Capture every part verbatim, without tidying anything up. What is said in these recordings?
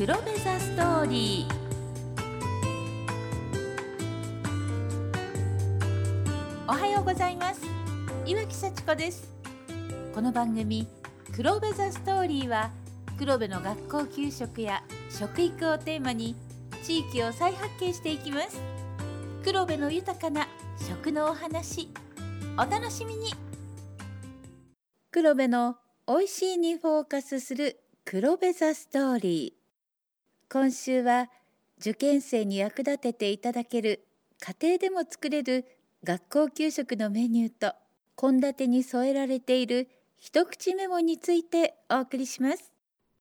黒部ザストーリー。おはようございます。岩木幸子です。この番組黒部ザストーリーは、黒部の学校給食や食育をテーマに地域を再発見していきます。黒部の豊かな食のお話、お楽しみに。黒部のおいしいにフォーカスする黒部ザストーリー。今週は受験生に役立てていただける家庭でも作れる学校給食のメニューと、献立に添えられている一口メモについてお送りします。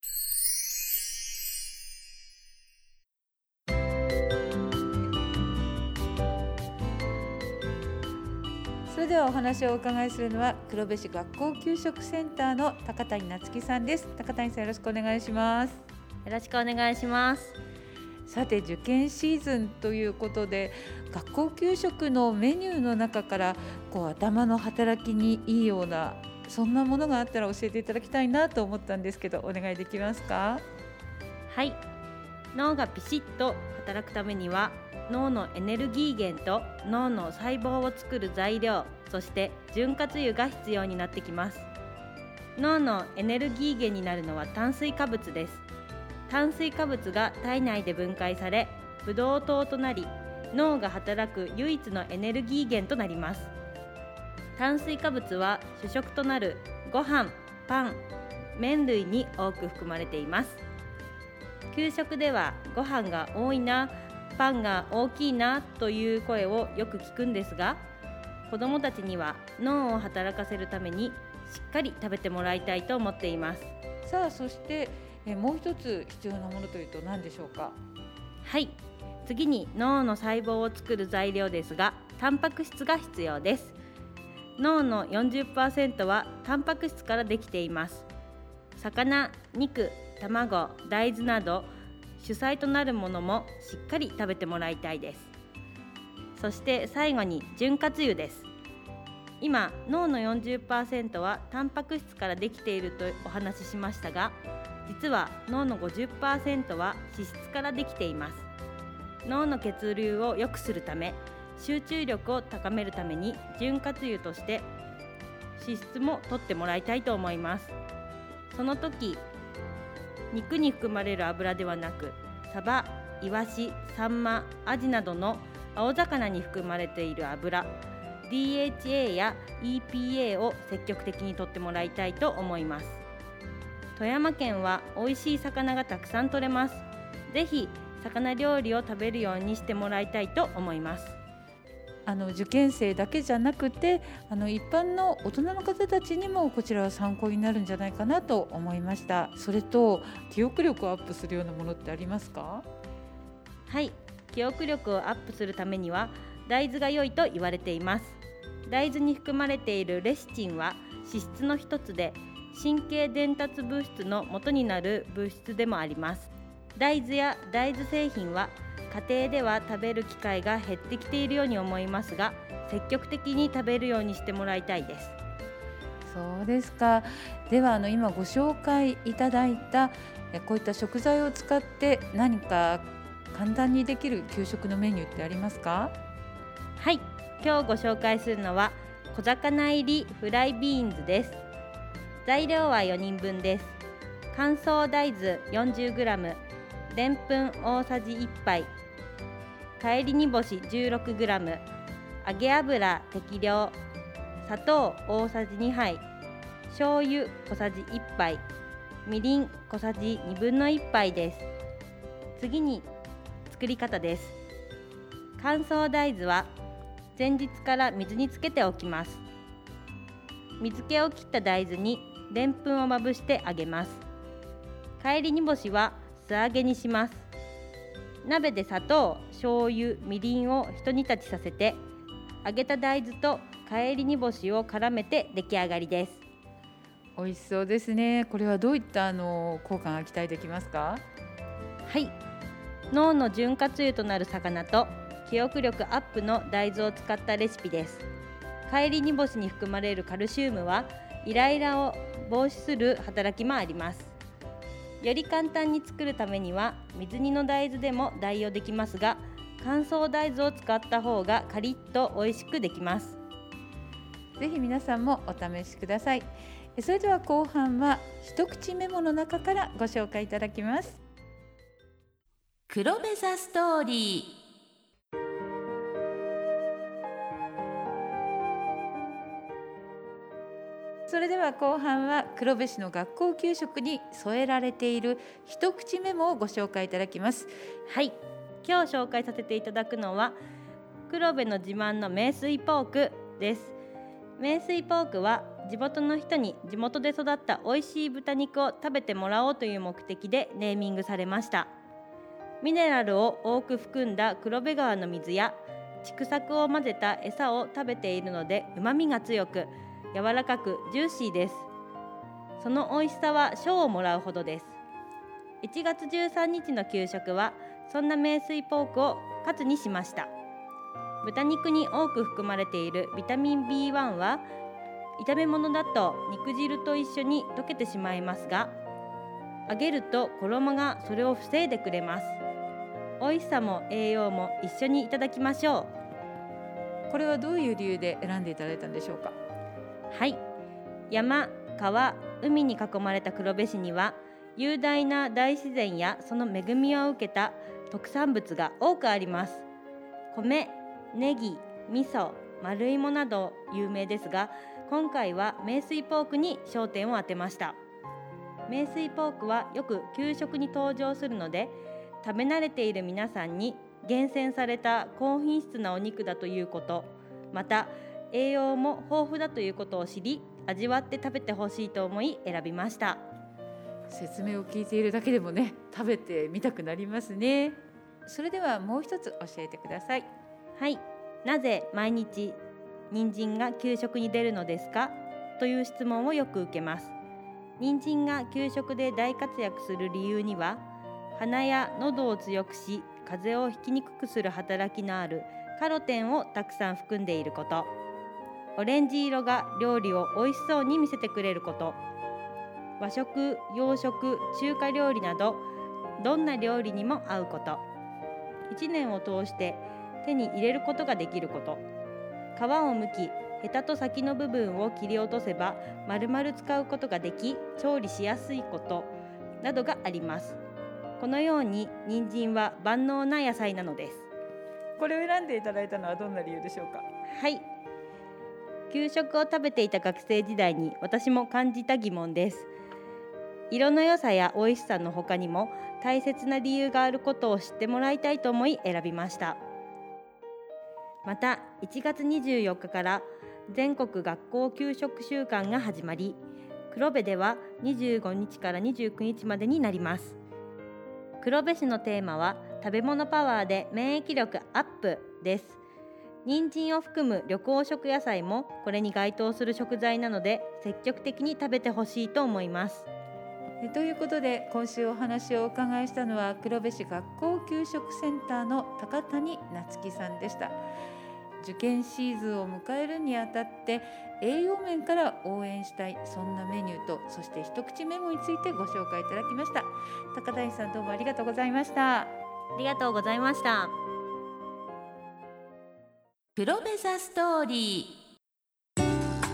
それではお話をお伺いするのは、黒部市学校給食センターの高谷夏樹さんです。高谷さん、よろしくお願いします。 よろしくお願いします。 さて、受験シーズンということで、学校給食のメニューの中からこう頭の働きにいいような、そんなものがあったら教えていただきたいなと思ったんですけど、お願いできますか？ はい、脳がピシッと働くためには、脳のエネルギー源と脳の細胞を作る材料、そして潤滑油が必要になってきます。脳のエネルギー源になるのは炭水化物です。炭水化物が体内で分解され、ブドウ糖となり、脳が働く唯一のエネルギー源となります。炭水化物は主食となるご飯、パン、麺類に多く含まれています。給食ではご飯が多いな、パンが大きいなという声をよく聞くんですが、子どもたちには脳を働かせるためにしっかり食べてもらいたいと思っています。 さあ、そしてえもう一つ必要なものというと何でしょうか？ はい、次に脳の細胞を作る材料ですが、タンパク質が必要です。脳の よんじゅっパーセント はタンパク質からできています。魚、肉、卵、大豆など主菜となるものもしっかり食べてもらいたいです。そして最後に潤滑油です。今、脳の よんじゅっパーセント はタンパク質からできているとお話ししましたが、実は脳の ごじゅっパーセント は脂質からできています。脳の血流を良くするため、集中力を高めるために潤滑油として脂質も取ってもらいたいと思います。その時、肉に含まれる油ではなく、サバ、イワシ、サンマ、アジなどの青魚に含まれている油、ディーエイチエー や イーピーエー を積極的に取ってもらいたいと思います。富山県は美味しい魚がたくさん取れます。ぜひ魚料理を食べるようにしてもらいたいと思います。 あの受験生だけじゃなくて、あの一般の大人の方たちにもこちらは参考になるんじゃないかなと思いました。それと、記憶力をアップするようなものってありますか？ はい、記憶力をアップするためには大豆が良いと言われています。大豆に含まれているレシチンは脂質の一つで、神経伝達物質の元になる物質でもあります。大豆や大豆製品は家庭では食べる機会が減ってきているように思いますが、積極的に食べるようにしてもらいたいです。 そうですか。では、あの今ご紹介いただいたこういった食材を使って何か簡単にできる給食のメニューってありますか？ はい、今日ご紹介するのは小魚入りフライビーンズです。材料はよにんぶんです。乾燥大豆 よんじゅうグラム、 でんぷん大さじいっぱい、帰り煮干し じゅうろくグラム、 揚げ油適量、砂糖大さじにはい、醤油小さじいっぱい、みりん小さじにぶんのいっぱいです。次に作り方です。乾燥大豆は前日から水につけておきます。水気を切った大豆にでんぷんをまぶして揚げます。帰り煮干しは素揚げにします。鍋で砂糖、醤油、みりんをひと煮立ちさせて、揚げた大豆と帰り煮干しを絡めて出来上がりです。 美味しそうですね。これはどういったあの効果が期待できますか？ はい、脳の潤滑油となる魚と記憶力アップの大豆を使ったレシピです。帰り煮干しに含まれるカルシウムはイライラを防止する働きもあります。 より簡単に作るためには水煮の大豆でも代用できますが、乾燥大豆を使った方がカリッと美味しくできます。 ぜひ皆さんもお試しください。それでは後半は一口メモの中からご紹介いただきます。黒部ザストーリー。それでは後半は黒部市の学校給食に添えられている一口メモをご紹介いただきます。 はい、今日紹介させていただくのは黒部の自慢の名水ポークです。名水ポークは地元の人に地元で育った美味しい豚肉を食べてもらおうという目的でネーミングされました。ミネラルを多く含んだ黒部川の水や畜作を混ぜた餌を食べているので旨味が強く柔らかくジューシーです。その美味しさは賞をもらうほどです。いちがつじゅうさんにちの給食はそんな名水ポークをカツにしました。豚肉に多く含まれているビタミン ビーワン は炒め物だと肉汁と一緒に溶けてしまいますが、揚げると衣がそれを防いでくれます。美味しさも栄養も一緒にいただきましょう。これはどういう理由で選んでいただいたんでしょうか。 はい、山、川、海に囲まれた黒部市には雄大な大自然やその恵みを受けた特産物が多くあります。米、ネギ、味噌、丸芋など有名ですが、今回は名水ポークに焦点を当てました。名水ポークはよく給食に登場するので、食べ慣れている皆さんに厳選された高品質なお肉だということ、また栄養も豊富だということを知り、味わって食べてほしいと思い選びました。 説明を聞いているだけでもね、食べてみたくなりますね。それではもう一つ教えてください。 はい、なぜ毎日人参が給食に出るのですかという質問をよく受けます。人参が給食で大活躍する理由には、鼻や喉を強くし風邪をひきにくくする働きのあるカロテンをたくさん含んでいること、オレンジ色が料理を美味しそうに見せてくれること、和食、洋食、中華料理などどんな料理にも合うこと、いちねんを通して手に入れることができること、皮を剥きヘタと先の部分を切り落とせば丸々使うことができ調理しやすいことなどがあります。このように人参は万能な野菜なのです。 これを選んでいただいたのはどんな理由でしょうか。 はい、給食を食べていた学生時代に私も感じた疑問です。色の良さや美味しさの他にも大切な理由があることを知ってもらいたいと思い選びました。またいちがつにじゅうよっかから全国学校給食週間が始まり、黒部ではにじゅうごにちからにじゅうくにちまでになります。黒部市のテーマは食べ物パワーで免疫力アップです。人参を含む緑黄色野菜もこれに該当する食材なので積極的に食べてほしいと思います。 ということで今週お話をお伺いしたのは黒部市学校給食センターの高谷夏樹さんでした。受験シーズンを迎えるにあたって栄養面から応援したい、そんなメニューとそして一口メモについてご紹介いただきました。高谷さん、どうもありがとうございました。 ありがとうございました。 黒部ザストーリー、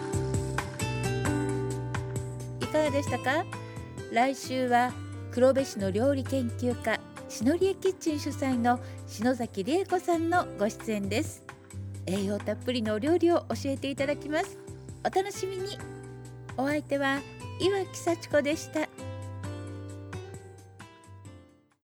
いかがでしたか。来週は黒部市の料理研究家しのりえキッチン主催の篠崎理恵子さんのご出演です。栄養たっぷりのお料理を教えていただきます。お楽しみに。お相手は岩木幸子でした。